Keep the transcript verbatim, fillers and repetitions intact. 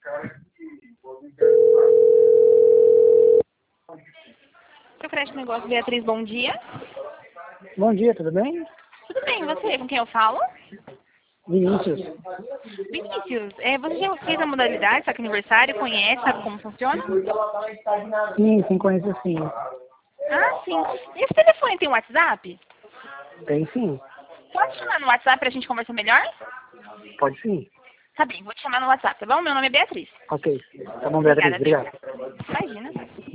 Seu Creche Negócio, Beatriz, bom dia. Bom dia, tudo bem? Tudo bem, e você? Com quem eu falo? Vinícius. Vinícius, é, você já fez a modalidade, sabe, aniversário, conhece, sabe como funciona? Sim, sim, conheço sim. Ah, sim. Esse telefone tem WhatsApp? Tem sim. Pode chamar no WhatsApp pra gente conversar melhor? Pode sim. Tá bem, vou te chamar no WhatsApp, tá bom? Meu nome é Beatriz. Ok. Tá bom, Beatriz. Obrigada, viu? Obrigado. Imagina.